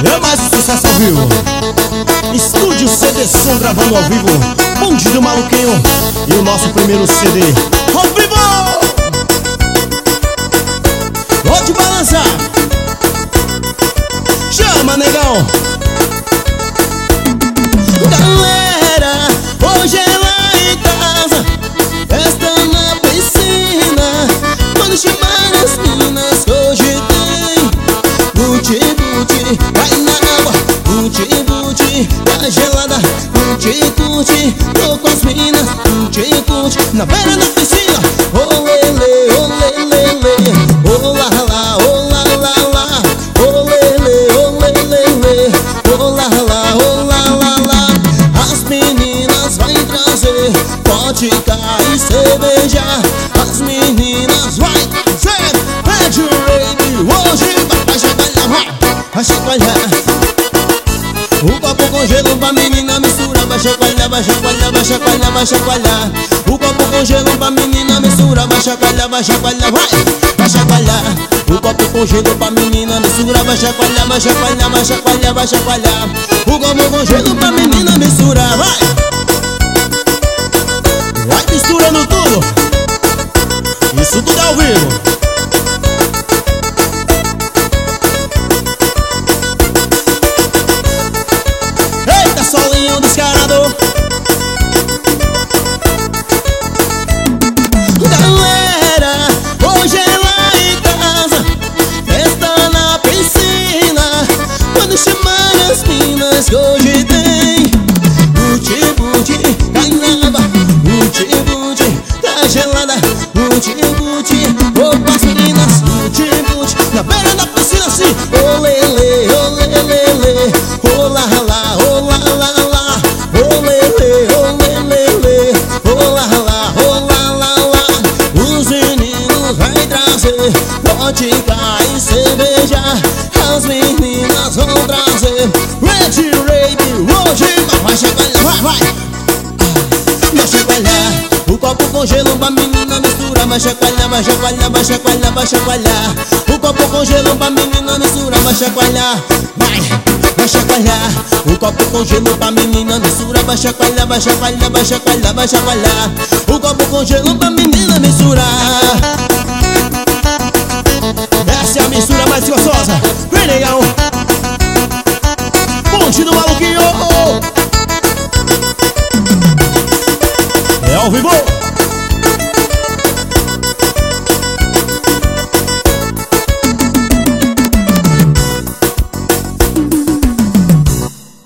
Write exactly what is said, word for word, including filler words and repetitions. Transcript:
É mais um sucesso ao vivo. Estúdio C D Som gravando ao vivo. Bonde do Maluquinho e o nosso primeiro C D ao vivo. Pode balançar. Chama, negão. Galera, hoje é lá em casa, festa na piscina. Quando chamar as minas, hoje tem buti-buti, vai na água, buti-buti, tá gelada, buti-buti, tô com as minas, buti-buti, na beira da piscina. Olele, olelele, olá lá, olá lá lá, olele, olelele, olá lá, olá lá lá. As meninas vai trazer vodka e cerveja. As meninas vai trazer Red Rape. Hoje vai chacoalhar, vai, vai chacoalhar. O copo com gelo pra menina mistura. Vai chacoalhar, vai chacoalhar, vai chacoalhar, vai chacoalhar. O copo com gelo pra menina mistura. Vai chacoalhar, vai chacoalhar, vai, vai chacoalhar. O copo com gelo pra menina mistura. Vai chacoalhar, vai chacoalhar, vai chacoalhar, vai chacoalhar. O copo com gelo pra menina mistura, vai. Vai misturando tudo. Isso tudo é ao vivo. Eita, solinho descarado. Galera, hoje é lá em casa, festa na piscina. Quando chamar as minas, hoje tem buti-buti, cai na água, buti-buti, tá gelada, buti-buti, vou com as meninas, buti-buti, na beira da piscina assim. Olele, olelele, olá lá, olá lá lá, olele, olelele, olá lá, olá lá lá. Os meninos vai trazer vodka e cerveja. As meninas vão trazer Red Rape. Hoje vai chacoalhar, vai, vai, vai chacoalhar. O copo com gelo pra menina mistura. Vai chacoalhar, vai chacoalhar, vai chacoalhar, vai chacoalhar. O copo com gelo pra menina mistura. Vai chacoalhar, vai, vai chacoalhar. O copo com gelo pra menina mistura. Vai chacoalhar, vai chacoalhar, vai chacoalhar, vai chacoalhar. O copo com gelo pra menina mistura.